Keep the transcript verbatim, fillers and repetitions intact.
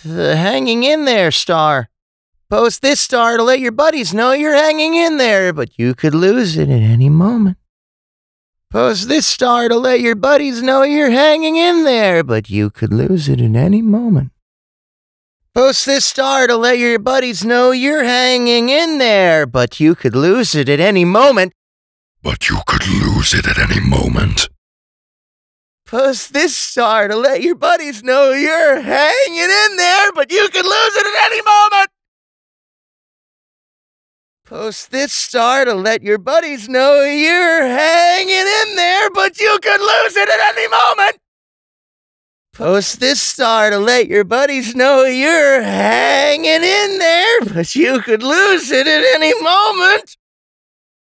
the hanging in there star. Post this star to let your buddies know you're hanging in there, but you could lose it at any moment. Post this star to let your buddies know you're hanging in there, but you could lose it at any moment. Post this star to let your buddies know you're hanging in there, but you could lose it at any moment. But you could lose it at any moment. Post this star to let your buddies know you're hanging in there, but you could lose it at any moment. Post this star to let your buddies know you're hanging in there, but you could lose it at any moment. Post this star to let your buddies know you're hanging in there, but you could lose it at any moment.